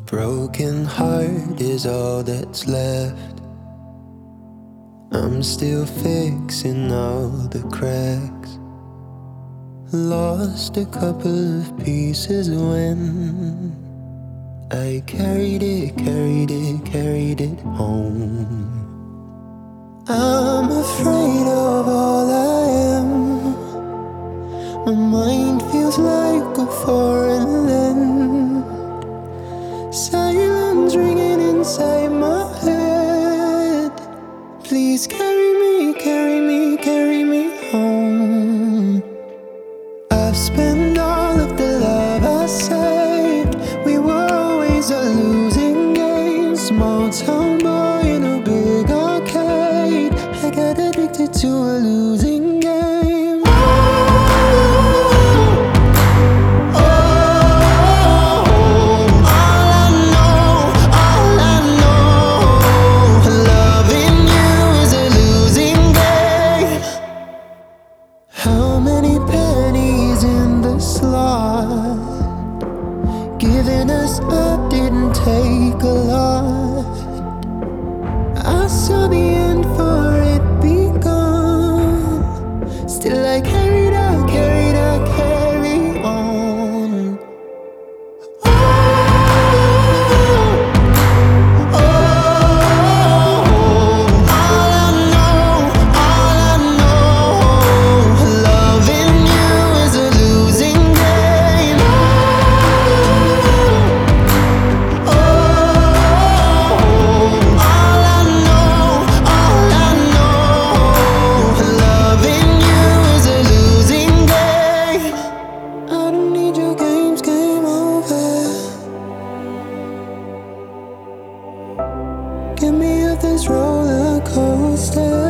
broken heart is all that's left. I'm still fixing all the cracks. Lost a couple of pieces when I carried it home. I'm afraid of all I am. My mind feels like a foreign land. Silence ringing inside my head. Please carry me, carry me, carry me home. I've spent all of the love I saved. We were always a losing game. Small town boy in a big arcade. I got addicted to a losing game. Giving us up didn't take a lot. I saw the end for it begun. Still I carried on. Get me off this roller coaster.